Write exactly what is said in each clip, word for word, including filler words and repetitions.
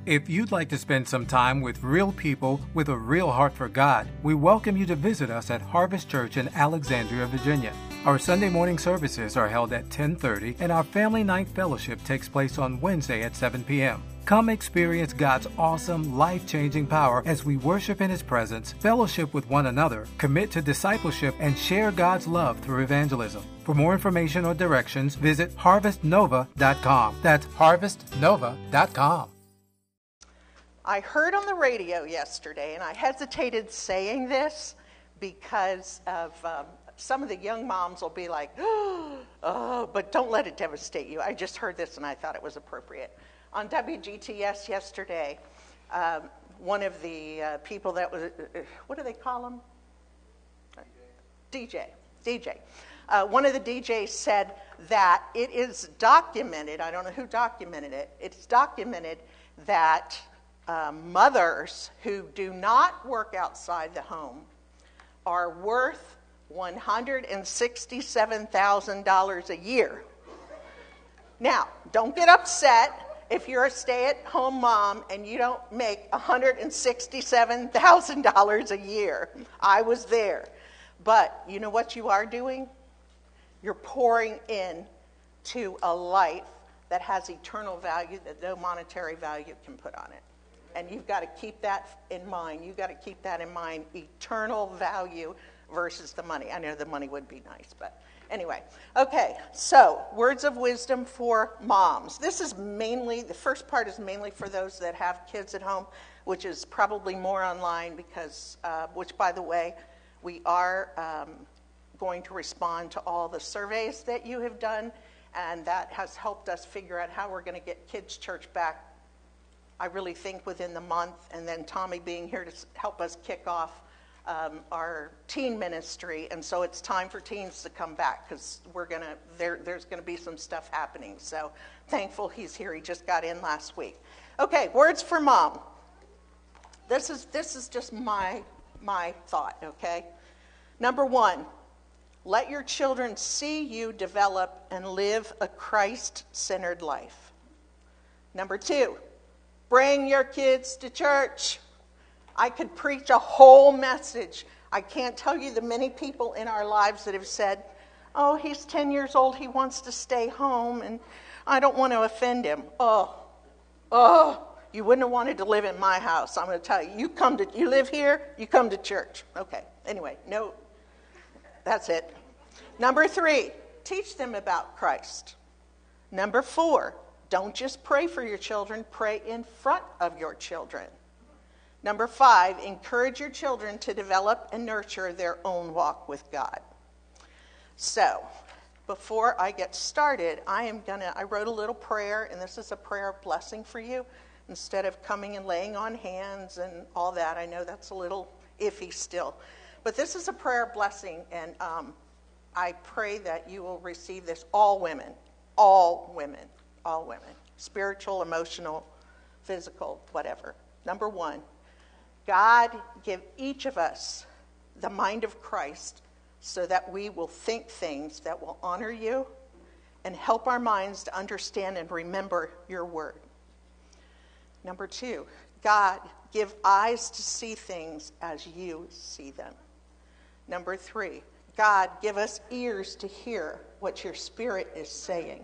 If you'd like to spend some time with real people with a real heart for God, we welcome you to visit us at Harvest Church in Alexandria, Virginia. Our Sunday morning services are held at ten thirty, and our Family Night Fellowship takes place on Wednesday at seven p.m. Come experience God's awesome, life-changing power as we worship in His presence, fellowship with one another, commit to discipleship, and share God's love through evangelism. For more information or directions, visit harvest nova dot com. That's harvest nova dot com. I heard on the radio yesterday, and I hesitated saying this because of um, some of the young moms will be like, oh, but don't let it devastate you. I just heard this, and I thought it was appropriate. On W G T S yesterday, um, one of the uh, people that was, uh, what do they call him? D J. D J. Uh, one of the D Js said that it is documented, I don't know who documented it, it's documented that uh, mothers who do not work outside the home are worth one hundred sixty-seven thousand dollars a year. Now, don't get upset if you're a stay-at-home mom and you don't make one hundred sixty-seven thousand dollars a year. I was there. But you know what you are doing? You're pouring in to a life that has eternal value that no monetary value can put on it. And you've got to keep that in mind. You've got to keep that in mind, eternal value versus the money. I know the money would be nice, but anyway. Okay, so words of wisdom for moms. This is mainly, the first part is mainly for those that have kids at home, which is probably more online because, uh, which by the way, we are um, going to respond to all the surveys that you have done, and that has helped us figure out how we're going to get Kids Church back, I really think within the month, and then Tommy being here to help us kick off um, our teen ministry, and so it's time for teens to come back because we're gonna there. There's going to be some stuff happening. So thankful he's here. He just got in last week. Okay, words for mom. This is this is just my my thought. Okay, number one. Let your children see you develop and live a Christ-centered life. Number two, bring your kids to church. I could preach a whole message. I can't tell you the many people in our lives that have said, oh, he's ten years old, he wants to stay home, and I don't want to offend him. Oh, oh, you wouldn't have wanted to live in my house. I'm going to tell you, you come to, you live here, you come to church. Okay, anyway, no. That's it. Number three, teach them about Christ. Number four, don't just pray for your children, pray in front of your children. Number five, encourage your children to develop and nurture their own walk with God. So, before I get started, I am gonna, I wrote a little prayer, and this is a prayer of blessing for you. Instead of coming and laying on hands and all that, I know that's a little iffy still. But this is a prayer of blessing, and um, I pray that you will receive this. All women, all women, all women, spiritual, emotional, physical, whatever. Number one, God, give each of us the mind of Christ so that we will think things that will honor you and help our minds to understand and remember your word. Number two, God, give eyes to see things as you see them. Number three, God, give us ears to hear what your Spirit is saying.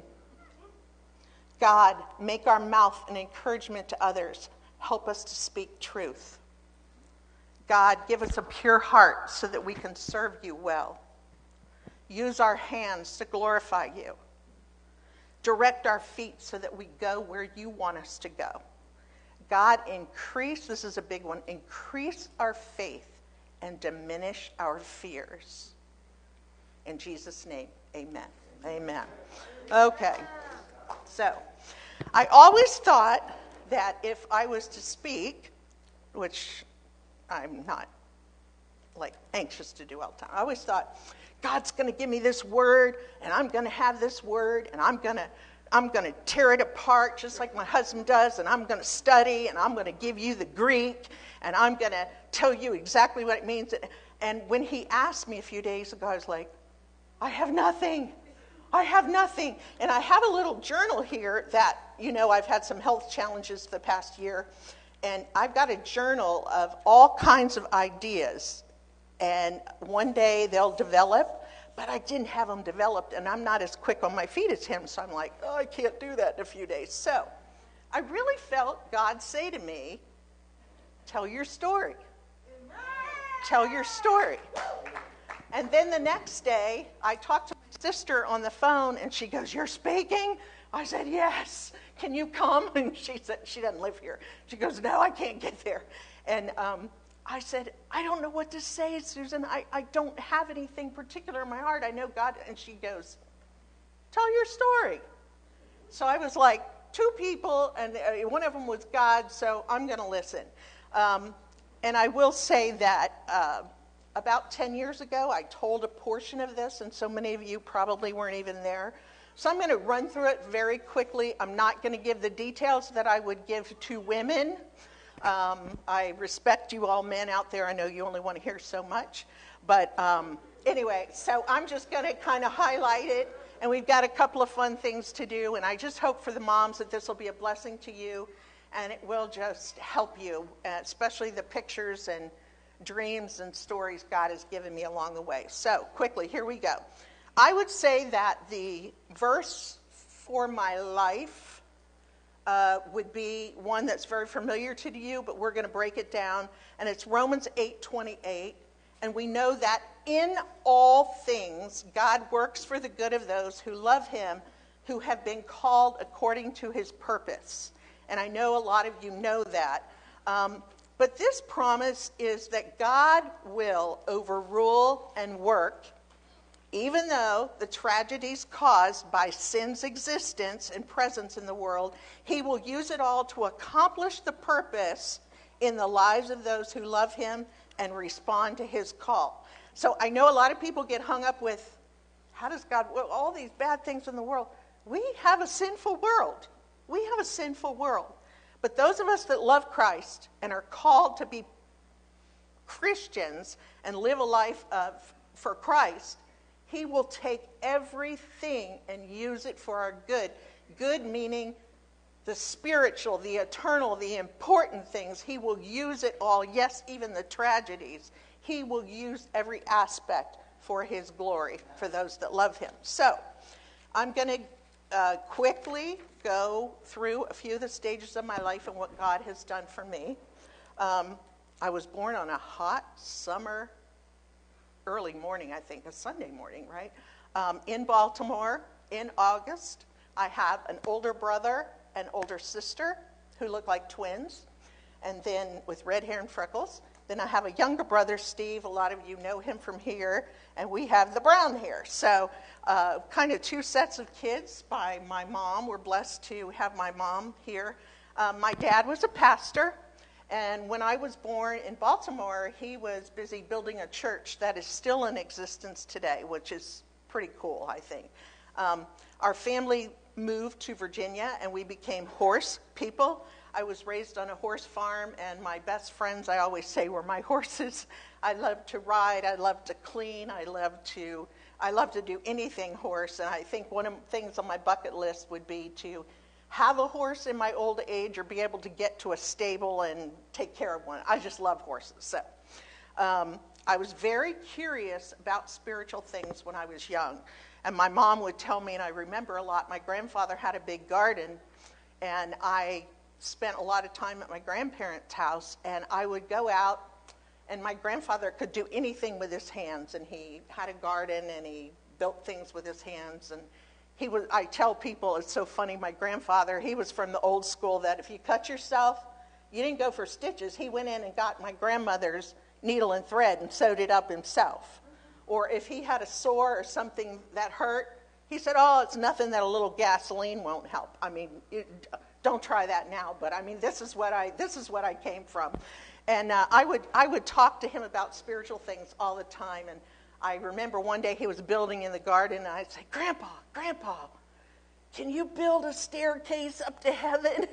God, make our mouth an encouragement to others. Help us to speak truth. God, give us a pure heart so that we can serve you well. Use our hands to glorify you. Direct our feet so that we go where you want us to go. God, increase, this is a big one, increase our faith and diminish our fears. In Jesus' name, amen. Amen. Okay, so I always thought that if I was to speak, which I'm not like anxious to do all the time, I always thought, God's going to give me this word, and I'm going to have this word, and I'm going to I'm going to tear it apart just like my husband does, and I'm going to study, and I'm going to give you the Greek, and I'm going to tell you exactly what it means. And when he asked me a few days ago, I was like, I have nothing. I have nothing. And I have a little journal here that, you know I've had some health challenges the past year, and I've got a journal of all kinds of ideas, and one day they'll develop, but I didn't have them developed, and I'm not as quick on my feet as him, so I'm like, oh, I can't do that in a few days. So I really felt God say to me, tell your story. Tell your story. And then the next day, I talked to my sister on the phone, and she goes, you're speaking? I said, yes. Can you come? And she said, she doesn't live here. She goes, no, I can't get there. And um, I said, I don't know what to say, Susan. I, I don't have anything particular in my heart. I know God. And she goes, tell your story. So I was like, two people, and one of them was God, so I'm going to listen. Um, and I will say that uh, about ten years ago, I told a portion of this, and so many of you probably weren't even there. So I'm going to run through it very quickly. I'm not going to give the details that I would give to women. Um, I respect you all men out there. I know you only want to hear so much. But um, anyway, so I'm just going to kind of highlight it. And we've got a couple of fun things to do. And I just hope for the moms that this will be a blessing to you. And it will just help you, especially the pictures and dreams and stories God has given me along the way. So quickly, here we go. I would say that the verse for my life uh, would be one that's very familiar to you, but we're going to break it down. And it's Romans eight twenty-eight. And we know that in all things, God works for the good of those who love him, who have been called according to his purpose. And I know a lot of you know that. Um, but this promise is that God will overrule and work, even though the tragedies caused by sin's existence and presence in the world, he will use it all to accomplish the purpose in the lives of those who love him and respond to his call. So I know a lot of people get hung up with, how does God, well, all these bad things in the world. We have a sinful world. We have a sinful world. But those of us that love Christ and are called to be Christians and live a life of, for Christ, he will take everything and use it for our good. Good meaning the spiritual, the eternal, the important things. He will use it all. Yes, even the tragedies. He will use every aspect for his glory for those that love him. So I'm going to uh, quickly go through a few of the stages of my life and what God has done for me. Um, I was born on a hot summer, early morning, I think, a Sunday morning, right? Um, in Baltimore in August. I have an older brother, an older sister who look like twins, and then with red hair and freckles. Then I have a younger brother, Steve. A lot of you know him from here, and we have the brown hair. So uh, kind of two sets of kids by my mom. We're blessed to have my mom here. Um, my dad was a pastor, and when I was born in Baltimore, he was busy building a church that is still in existence today, which is pretty cool, I think. Um, our family moved to Virginia, and we became horse people. I was raised on a horse farm, and my best friends, I always say, were my horses. I love to ride. I love to clean. I love to I love to do anything horse, and I think one of the things on my bucket list would be to have a horse in my old age or be able to get to a stable and take care of one. I just love horses. So um, I was very curious about spiritual things when I was young, and my mom would tell me, and I remember a lot, my grandfather had a big garden, and I spent a lot of time at my grandparents' house, and I would go out, and my grandfather could do anything with his hands, and he had a garden, and he built things with his hands, and he was, I tell people, it's so funny, my grandfather, he was from the old school that if you cut yourself, you didn't go for stitches. He went in and got my grandmother's needle and thread and sewed it up himself. Or if he had a sore or something that hurt, he said, oh, it's nothing that a little gasoline won't help. I mean, it, don't try that now, but I mean, this is what I this is what I came from, and uh, I would I would talk to him about spiritual things all the time. And I remember one day he was building in the garden, and I'd say, Grandpa, Grandpa, can you build a staircase up to heaven?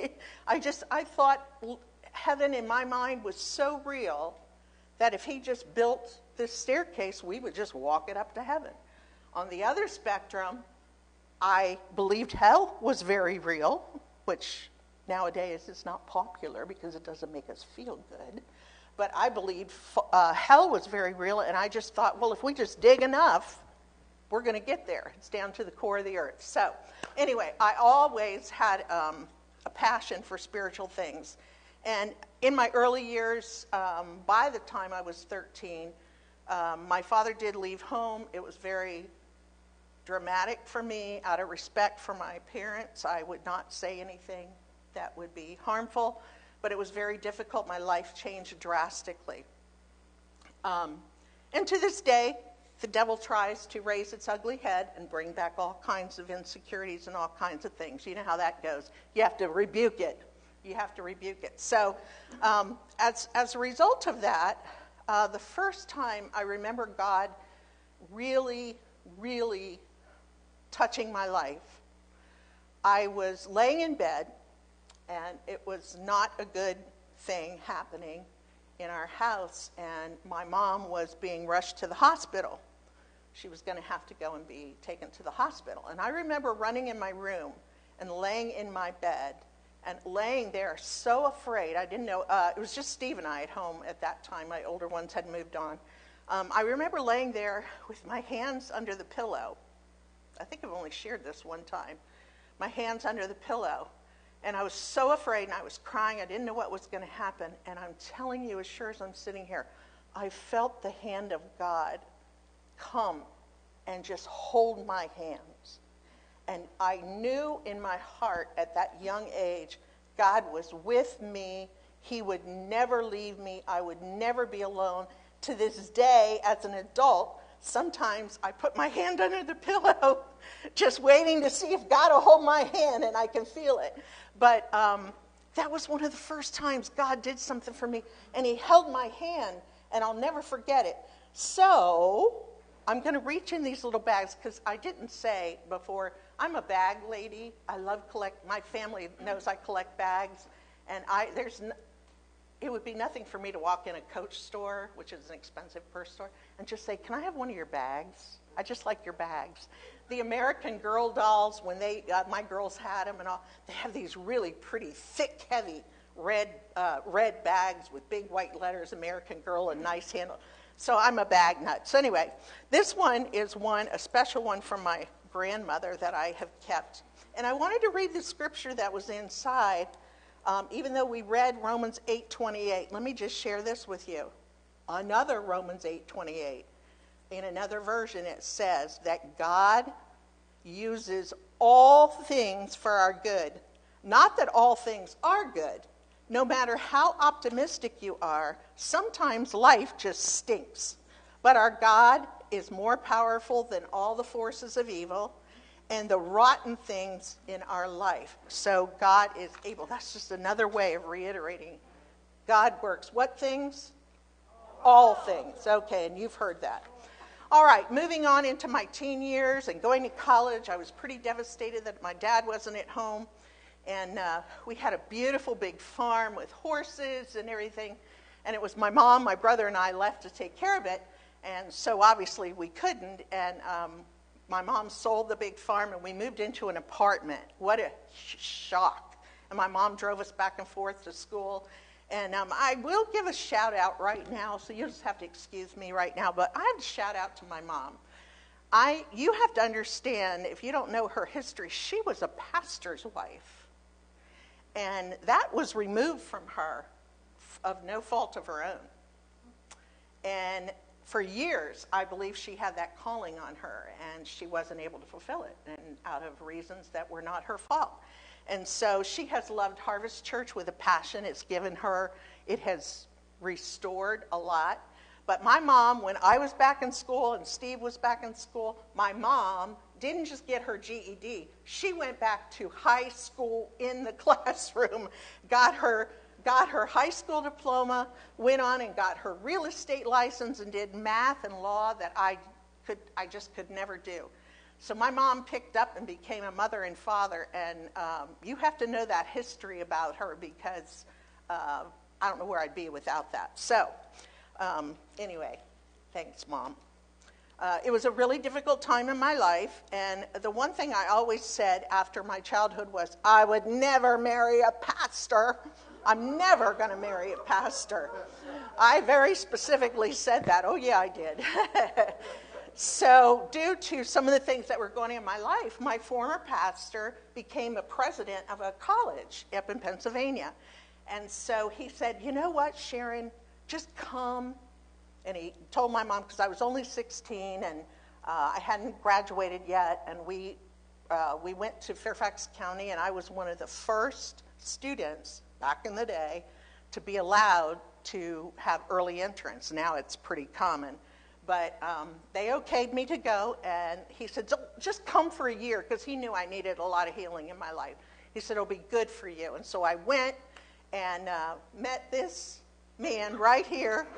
I just I thought heaven in my mind was so real that if he just built this staircase, we would just walk it up to heaven. On the other spectrum, I believed hell was very real. which nowadays is not popular because it doesn't make us feel good. But I believed uh, hell was very real, and I just thought, well, if we just dig enough, we're going to get there. It's down to the core of the earth. So anyway, I always had um, a passion for spiritual things. And in my early years, um, by the time I was thirteen, um, my father did leave home. It was very dramatic for me. Out of respect for my parents, I would not say anything that would be harmful, but it was very difficult. My life changed drastically. Um, and to this day, the devil tries to raise its ugly head and bring back all kinds of insecurities and all kinds of things. You know how that goes. You have to rebuke it. You have to rebuke it. So um, as, as a result of that, uh, the first time I remember God really, really touching my life, I was laying in bed, and it was not a good thing happening in our house, and my mom was being rushed to the hospital. She was going to have to go and be taken to the hospital. And I remember running in my room and laying in my bed and laying there so afraid. I didn't know. Uh, it was just Steve and I at home at that time. My older ones had moved on. Um, I remember laying there with my hands under the pillow. I think I've only shared this one time. My hands under the pillow. And I was so afraid, and I was crying. I didn't know what was going to happen. And I'm telling you, as sure as I'm sitting here, I felt the hand of God come and just hold my hands. And I knew in my heart at that young age, God was with me. He would never leave me. I would never be alone. To this day, as an adult, sometimes I put my hand under the pillow just waiting to see if God will hold my hand and I can feel it. But um, that was one of the first times God did something for me, and he held my hand, and I'll never forget it. So I'm going to reach in these little bags because I didn't say before, I'm a bag lady. I love collect. My family knows I collect bags, and I there's n- it would be nothing for me to walk in a Coach store, which is an expensive purse store, and just say, can I have one of your bags? I just like your bags. The American Girl dolls, when they, uh, my girls had them and all, they have these really pretty, thick, heavy red uh, red bags with big white letters, American Girl, and nice handle. So I'm a bag nut. So anyway, this one is one, a special one from my grandmother that I have kept. And I wanted to read the scripture that was inside, um, even though we read Romans eight twenty-eight. Let me just share this with you. Another Romans eight twenty-eight. In another version, it says that God uses all things for our good. Not that all things are good. No matter how optimistic you are, sometimes life just stinks. But our God is more powerful than all the forces of evil and the rotten things in our life. So God is able. That's just another way of reiterating. God works what things? All things. Okay, and you've heard that. All right, moving on into my teen years and going to college, I was pretty devastated that my dad wasn't at home. And uh, we had a beautiful big farm with horses and everything. And it was my mom, my brother, and I left to take care of it. And so obviously we couldn't. And um, my mom sold the big farm and we moved into an apartment. What a sh- shock. And my mom drove us back and forth to school. And um, I will give a shout out right now, so you'll just have to excuse me right now, but I have to shout out to my mom. I, you have to understand, if you don't know her history, she was a pastor's wife. And that was removed from her of no fault of her own. And for years, I believe she had that calling on her, and she wasn't able to fulfill it, and out of reasons that were not her fault. And so she has loved Harvest Church with a passion. It's given her, it has restored a lot. But my mom, when I was back in school and Steve was back in school, my mom didn't just get her G E D. She went back to high school in the classroom, got her got her high school diploma, went on and got her real estate license and did math and law that I could I just could never do. So my mom picked up and became a mother and father, and um, you have to know that history about her because uh, I don't know where I'd be without that. So um, anyway, thanks, Mom. Uh, it was a really difficult time in my life, and the one thing I always said after my childhood was, I would never marry a pastor. I'm never going to marry a pastor. I very specifically said that. Oh, yeah, I did. So due to some of the things that were going on in my life, my former pastor became a president of a college up in Pennsylvania. And so he said, you know what, Sharon, just come. And he told my mom, because I was only sixteen and uh, I hadn't graduated yet, and we uh, we went to Fairfax County, and I was one of the first students back in the day to be allowed to have early entrance. Now it's pretty common. But um, they okayed me to go, and he said, just come for a year, because he knew I needed a lot of healing in my life. He said, it'll be good for you. And so I went and uh, met this man right here.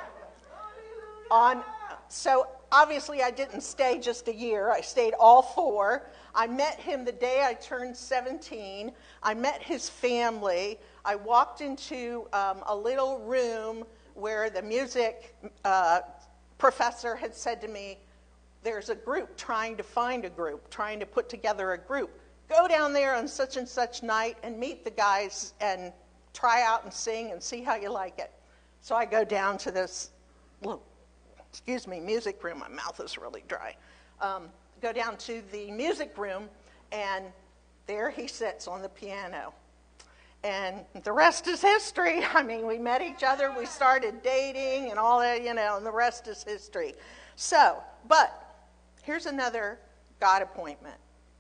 On, so obviously I didn't stay just a year. I stayed all four. I met him the day I turned seventeen. I met his family. I walked into um, a little room where the music uh, professor had said to me, there's a group trying to find a group, trying to put together a group. Go down there on such and such night and meet the guys and try out and sing and see how you like it. So I go down to this little excuse me, music room. My mouth is really dry. Um, go down to the music room, and there he sits on the piano. And the rest is history. I mean, we met each other, we started dating and all that, you know, and the rest is history. So, but here's another God appointment.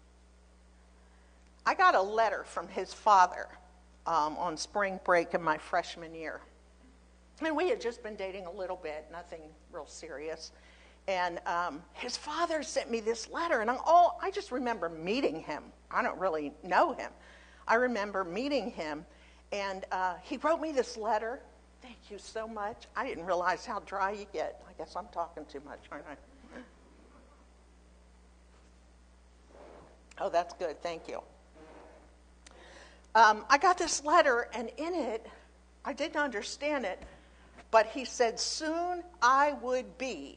I got a letter from his father um, on spring break in my freshman year. And we had just been dating a little bit, nothing real serious. And um, his father sent me this letter, and I, all, I just remember meeting him. I don't really know him. I remember meeting him, and uh, he wrote me this letter. Thank you so much. I didn't realize how dry you get. I guess I'm talking too much, aren't I? Oh, that's good. Thank you. Um, I got this letter, and in it, I didn't understand it, but he said, soon I would be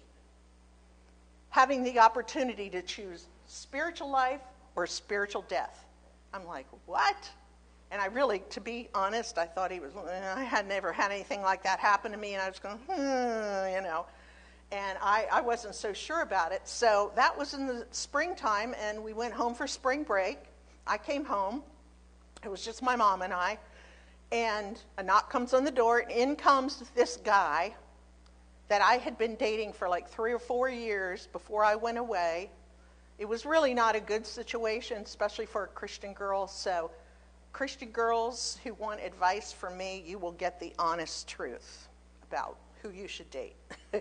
having the opportunity to choose spiritual life or spiritual death. I'm like, what? And I really, to be honest, I thought he was, I had never had anything like that happen to me, and I was going, hmm, you know. And I, I wasn't so sure about it. So that was in the springtime, and we went home for spring break. I came home. It was just my mom and I. And a knock comes on the door, and in comes this guy that I had been dating for like three or four years before I went away. It was really not a good situation, especially for a Christian girl. So Christian girls who want advice from me, you will get the honest truth about who you should date.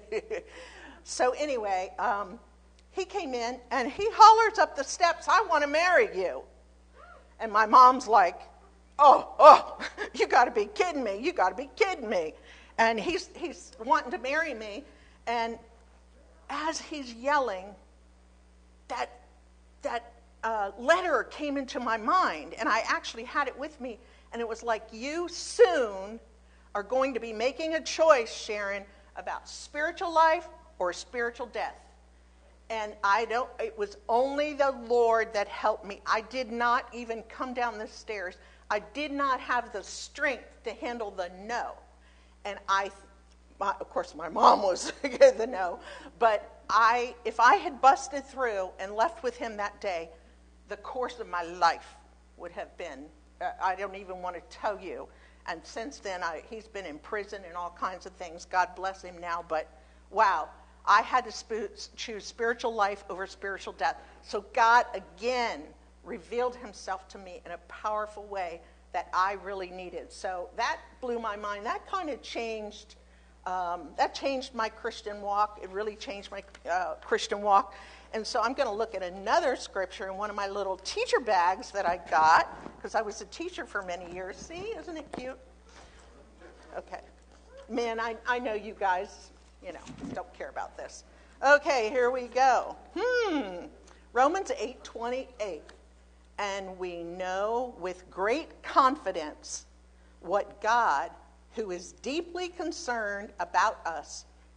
So anyway, um, he came in, and he hollers up the steps, I want to marry you. And my mom's like, oh, oh, you got to be kidding me. You got to be kidding me. And he's he's wanting to marry me. And as he's yelling, that that uh, letter came into my mind. And I actually had it with me. And it was like, you soon are going to be making a choice, Sharon, about spiritual life or spiritual death. And I don't, it was only the Lord that helped me. I did not even come down the stairs. I did not have the strength to handle the no. And I, my, of course, my mom was the no. But I, if I had busted through and left with him that day, the course of my life would have been, uh, I don't even want to tell you. And since then, I, he's been in prison and all kinds of things. God bless him now. But wow, I had to sp- choose spiritual life over spiritual death. So God, again, revealed himself to me in a powerful way that I really needed. So that blew my mind. That kind of changed, um, that changed my Christian walk. It really changed my uh, Christian walk. And so I'm going to look at another scripture in one of my little teacher bags that I got, because I was a teacher for many years. See, isn't it cute? Okay. Man, I, I know you guys, you know, don't care about this. Okay, here we go. Hmm. Romans eight twenty-eight. And we know with great confidence what God, who is deeply concerned about us,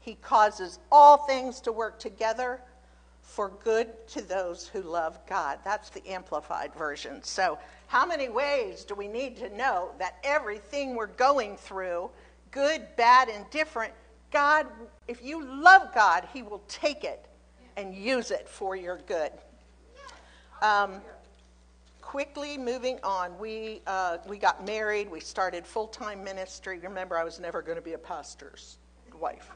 He causes all things to work together for good to those who love God. That's the Amplified Version. So how many ways do we need to know that everything we're going through, good, bad, and different, God, if you love God, he will take it and use it for your good. Um, quickly moving on, we uh, we got married. We started full-time ministry. Remember, I was never going to be a pastor's wife.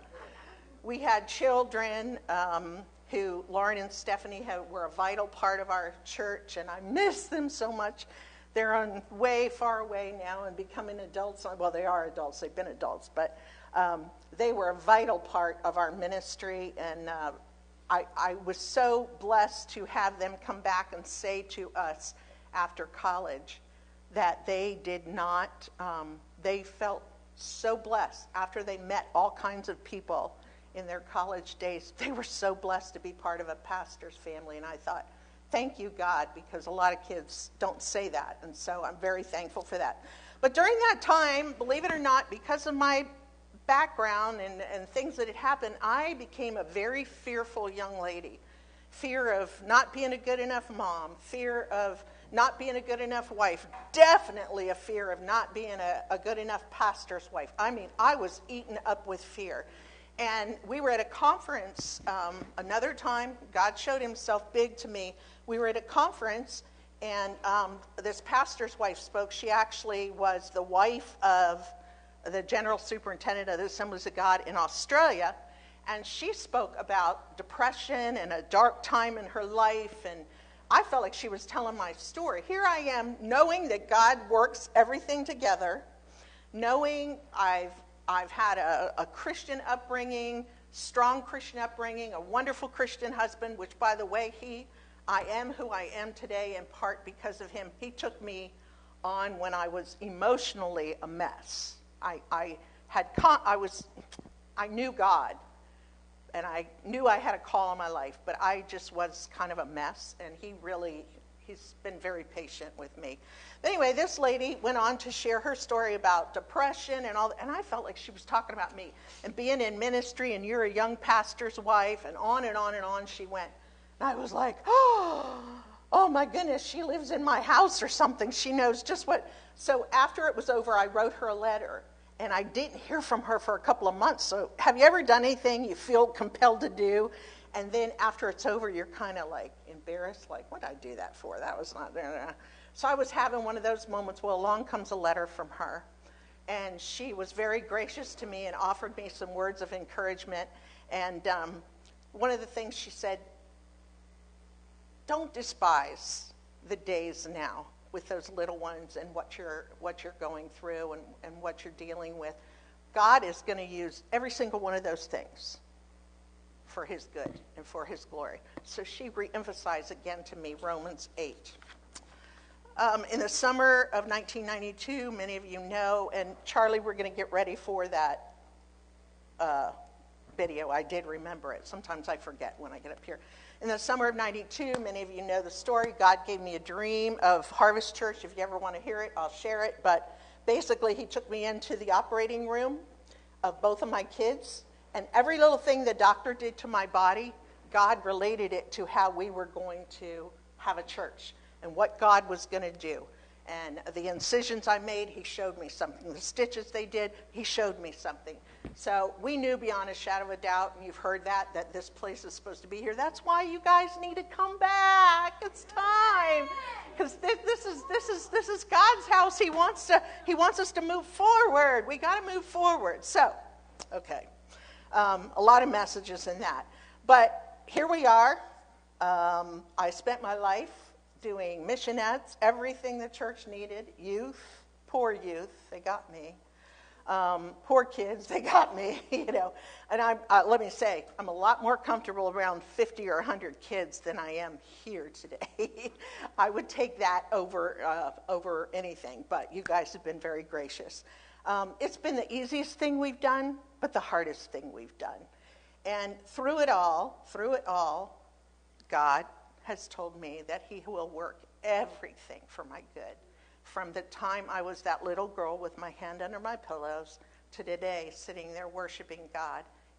We had children um, who, Lauren and Stephanie, have, were a vital part of our church, and I miss them so much. They're on way far away now and becoming adults. Well, they are adults. They've been adults, but um, they were a vital part of our ministry, and uh, I, I was so blessed to have them come back and say to us after college that they did not, um, they felt so blessed after they met all kinds of people in their college days. They were so blessed to be part of a pastor's family, and I thought, thank you, God, because a lot of kids don't say that, and so I'm very thankful for that. But during that time, believe it or not, because of my background and, and things that had happened, I became a very fearful young lady. Fear of not being a good enough mom, fear of not being a good enough wife, definitely a fear of not being a, a good enough pastor's wife. I mean, I was eaten up with fear. And we were at a conference um, another time. God showed himself big to me. We were at a conference, and um, this pastor's wife spoke. She actually was the wife of the general superintendent of the Assemblies of God in Australia. And she spoke about depression and a dark time in her life. And I felt like she was telling my story. Here I am, knowing that God works everything together, knowing I've I've had a, a Christian upbringing, strong Christian upbringing, a wonderful Christian husband, which, by the way, he, I am who I am today in part because of him. He took me on when I was emotionally a mess. I, I had, con- I was, I knew God, and I knew I had a call on my life, but I just was kind of a mess, and he really, he's been very patient with me. Anyway, this lady went on to share her story about depression and all, and I felt like she was talking about me and being in ministry, and you're a young pastor's wife, and on and on and on she went. And I was like, oh, oh my goodness, she lives in my house or something. She knows just what. So after it was over, I wrote her a letter, and I didn't hear from her for a couple of months. So have you ever done anything you feel compelled to do, and then after it's over, you're kind of like embarrassed, like, what did I do that for? That was not there. So I was having one of those moments. Well, along comes a letter from her, and she was very gracious to me and offered me some words of encouragement. And um, one of the things she said, don't despise the days now with those little ones and what you're what you're going through and, and what you're dealing with. God is going to use every single one of those things for his good and for his glory. So she re-emphasized again to me Romans eight. Um, in the summer of nineteen ninety-two, many of you know, and Charlie, we're going to get ready for that uh, video. I did remember it. Sometimes I forget when I get up here. In the summer of ninety-two, many of you know the story. God gave me a dream of Harvest Church. If you ever want to hear it, I'll share it. But basically, he took me into the operating room of both of my kids, and every little thing the doctor did to my body, God related it to how we were going to have a church and what God was going to do. And the incisions I made, he showed me something. The stitches they did, he showed me something. So we knew beyond a shadow of a doubt, and you've heard that, that this place is supposed to be here. That's why you guys need to come back. It's time. Because this, this is this is this is God's house. He wants to he wants us to move forward. We got to move forward. So, okay. Um, a lot of messages in that. But here we are. Um, I spent my life doing missionettes, everything the church needed, youth, poor youth, they got me. Um, poor kids, they got me, you know. And I, uh, let me say, I'm a lot more comfortable around fifty or one hundred kids than I am here today. I would take that over uh, over anything, but you guys have been very gracious. Um, it's been the easiest thing we've done, but the hardest thing we've done. And through it all, through it all, God has told me that he will work everything for my good. From the time I was that little girl with my hand under my pillows to today sitting there worshiping God,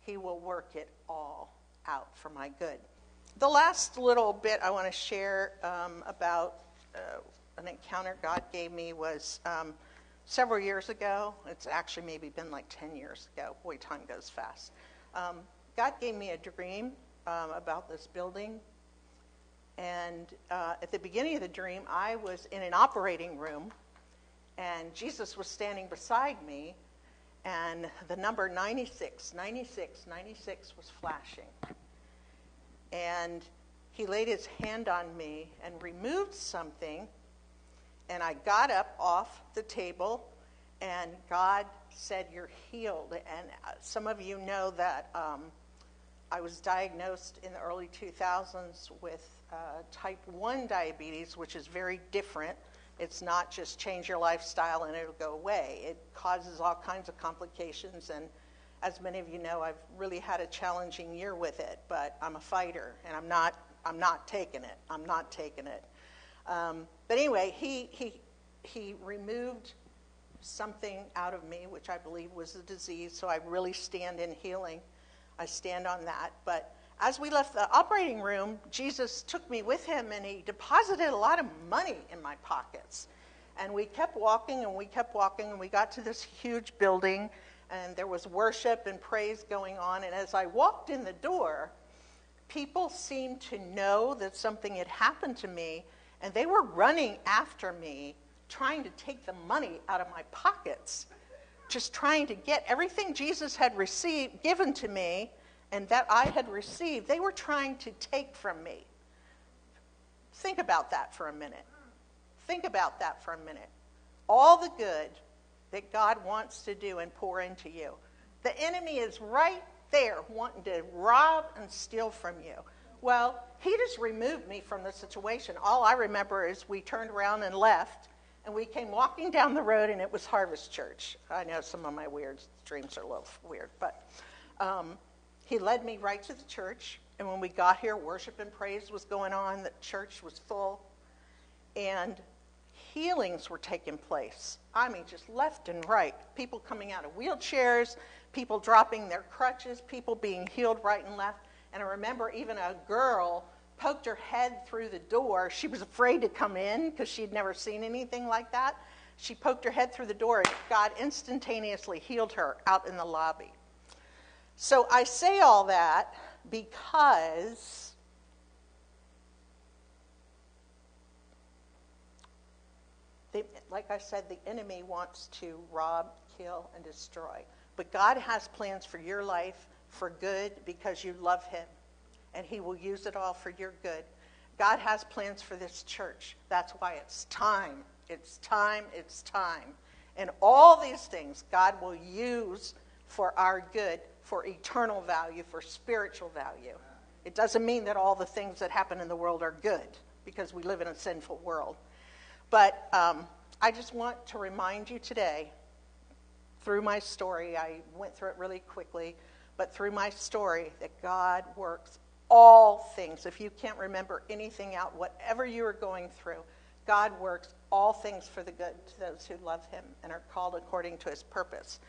he will work it all out for my good. The last little bit I want to share um, about uh, an encounter God gave me was um, several years ago. It's actually maybe been like ten years ago. Boy, time goes fast. Um, God gave me a dream um, about this building. And uh, at the beginning of the dream, I was in an operating room, and Jesus was standing beside me, and the number ninety-six, ninety-six, ninety-six was flashing. And he laid his hand on me and removed something, and I got up off the table, and God said, "You're healed." And some of you know that um, I was diagnosed in the early two thousands with uh, type one diabetes, which is very different. It's not just change your lifestyle and it'll go away. It causes all kinds of complications, and as many of you know, I've really had a challenging year with it, but I'm a fighter, and I'm not I'm not taking it. I'm not taking it. Um, but anyway, he he he removed something out of me, which I believe was a disease, so I really stand in healing. I stand on that. But as we left the operating room, Jesus took me with him, and he deposited a lot of money in my pockets. And we kept walking, and we kept walking, and we got to this huge building, and there was worship and praise going on. And as I walked in the door, people seemed to know that something had happened to me, and they were running after me, trying to take the money out of my pockets, just trying to get everything Jesus had received, given to me, and that I had received, they were trying to take from me. Think about that for a minute. Think about that for a minute. All the good that God wants to do and pour into you. The enemy is right there wanting to rob and steal from you. Well, he just removed me from the situation. All I remember is we turned around and left, and we came walking down the road, and it was Harvest Church. I know some of my weird dreams are a little weird, but um, he led me right to the church, and when we got here, worship and praise was going on. The church was full, and healings were taking place. I mean, just left and right. People coming out of wheelchairs, people dropping their crutches, people being healed right and left. And I remember even a girl poked her head through the door. She was afraid to come in because she'd never seen anything like that. She poked her head through the door, and God instantaneously healed her out in the lobby. So I say all that because They, like I said, the enemy wants to rob, kill, and destroy. But God has plans for your life for good because you love him, and he will use it all for your good. God has plans for this church. That's why it's time. It's time. It's time. And all these things God will use for our good, for eternal value, for spiritual value. It doesn't mean that all the things that happen in the world are good, because we live in a sinful world. But um, I just want to remind you today, through my story, I went through it really quickly, but through my story, that God works all things. If you can't remember anything out, whatever you are going through, God works all things for the good to those who love him and are called according to his purpose.